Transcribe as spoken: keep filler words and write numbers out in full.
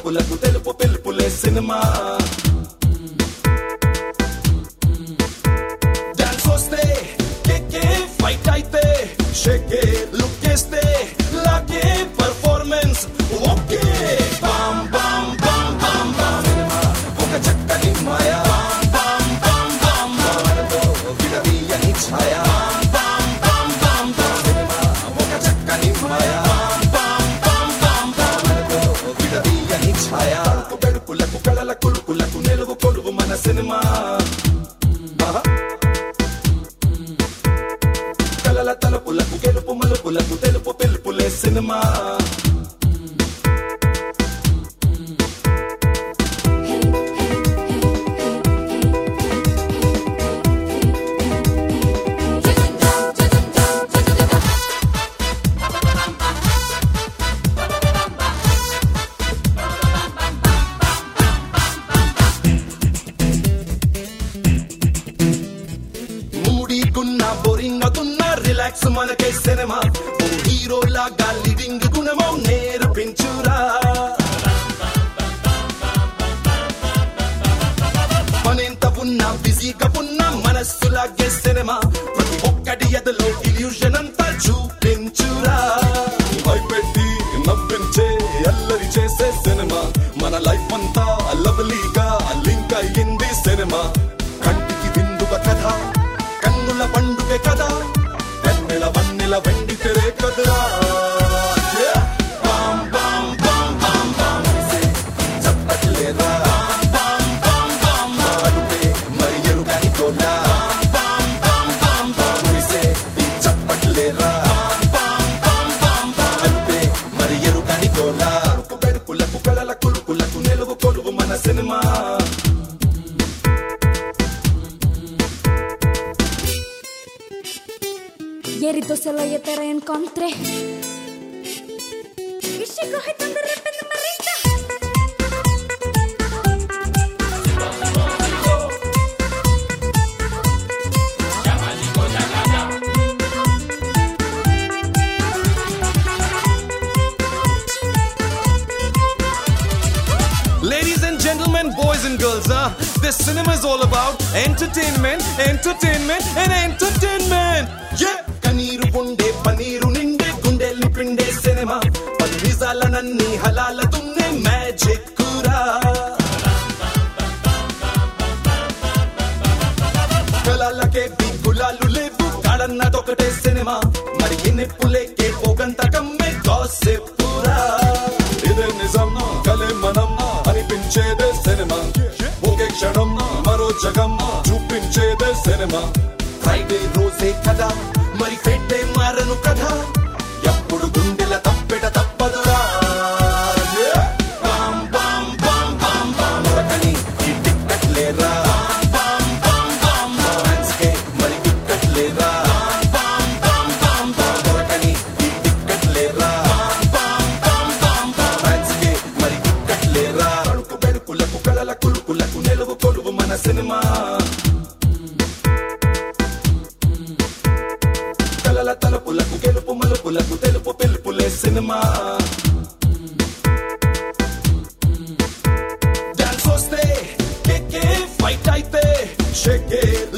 మలుపులకు తెలుపు పిలుపులే cinema. Dance వస్తే కేకే, ఫైట్ అయితే షేకే, లుక్ చేస్తే లాగే, పర్ఫార్మెన్స్ ఓకే. బామ్ బామ్ బామ్ బామ్ బామ్ సినిమా ఒక చక్కని మాయా. బామ్ బామ్ బామ్ బామ్ మనతో విడదీయని ఛాయా. బామ్ బామ్ బామ్ బామ్ సినిమా ఒక చక్కని మాయా. బామ్ బామ్ బామ్ బామ్ మనతో విడదీయని ఛాయా. పెడుపులకు కళల కులుకులకు నిలువు కొలువు మన సినిమా. కళల తలుపులకు గెలుపు మలుపులకు తెలుపు పిలుపులే సినిమా. మూడీకున్న బోరింగ్ అవుతున్న రిలాక్స్ మనకే సినిమా. ఓ హీరో లాగా లీడింగ్ గుణమో నేర్పించురా. పనెంత ఉన్నా బిజీగా ఉన్న మనస్సు లాగే సినిమా. ప్రతి ఒక్కటి ఎదలో ఇల్యూషన్ అంతా చూపించురా. భయపెట్టి నవ్వించే అల్లరి చేసే సినిమా. మన లైఫ్ అంతా లవ్లీగా లింక్ అయ్యింది సినిమా. కంటికి విందుగా కథ, కన్నుల పండుగ కదా, వెన్నెల వన్నెల వెండి తెరే కదరా. బామ్ బామ్ బామ్ బామ్ బామ్ చెప్పట్లేదా. బామ్ బామ్ బామ్ బాడుపే మరి ఎరుగని కోలా. బామ్ బామ్ బామ్ బాడుసే చెప్పట్లేదా. బామ్ బామ్ బామ్ బాడుపే మరి ఎరుగని కోలా. పెడుపులకు కళల కులుకులకు నిలువు కొలువు మన cinema. Ieri tu se lo io te reincontré y se coge tan de repente marita. Ladies and gentlemen, boys and girls, huh? This cinema is all about entertainment, entertainment and entertainment. Yeah! కనీరు ఉండే పనీరు నిండే గుండెల్ని పిండే cinema. పది నిజాలనన్నీ హలాల దున్నే magic కూరా. కళలకే బిగులాలు లేవు, కాడన్నదొకటే cinema. మరి నిప్పులేకే పోగంత కమ్మే గాసిప్ పూరా. ఇదే నిజం కలే మనం అనిపించేదే సినిమా. ఒకే క్షణం మరో జగం చూపించేదే సినిమా. ఫ్రైడే రోజే కదా మరి పెట్టే మారను కదా. ఎప్పుడు గుండెల తప్పెట తప్పదురా. బామ్ బామ్ బామ్ బామ్ బామ్ రకని ఈ టిక్కెట్ లేరా. బామ్ బామ్ బామ్ డాన్స్ కే మరి టిక్కెట్ లేరా. బామ్ బామ్ బామ్ బామ్ రకని ఈ టిక్కెట్ లేరా. బామ్ బామ్ బామ్ డాన్స్ కే మరి టిక్కెట్ లేరా. అడుకు బెడుకులకు కళల కులుకులకు నిలువు కొలువు మన సినిమా. కళల తలుపులకు గెలుపు మలుపులకు తెలుపు పిలుపులే సినిమా. డాన్స్ వస్తే కేకే, ఫైట్ అయితే షేకే,